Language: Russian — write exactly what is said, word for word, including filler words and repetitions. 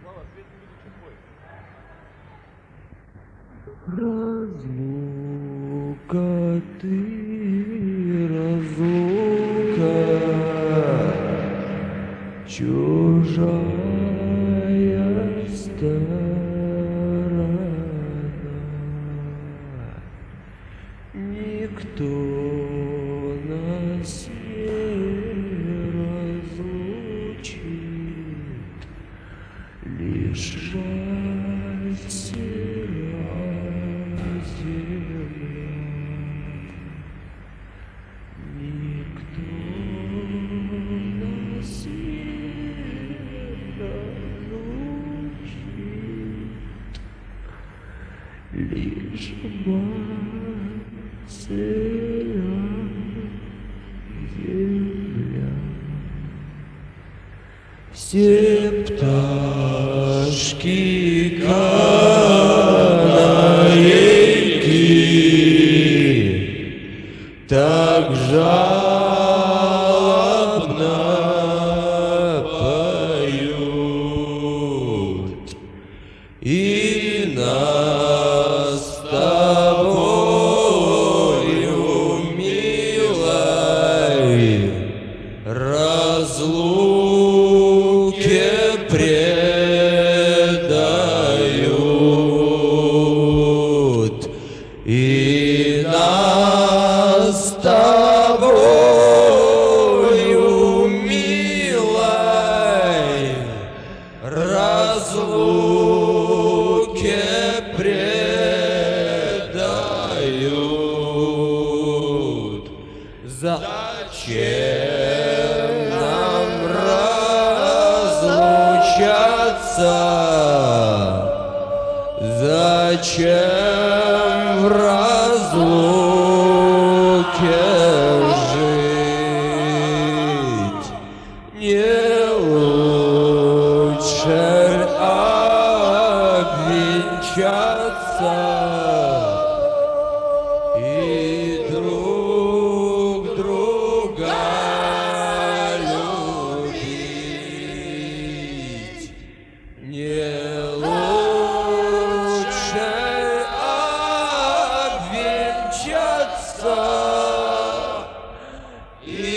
Разлука ты, разлука, чужая сторона. Никто нас не разлучит, лишь жаль сыра земля. Никто нас не разлучит, лишь жаль сыра земля. Все пташки канарейки так жалобно поют, и нас с тобою, милой, разлуке предают, и нас с тобою, милой, разлуке предают. Зачем нам разлучаться? Зачем в разлуке жить? Не лучше обвенчаться и друг друга любить. Не лучше обвенчаться и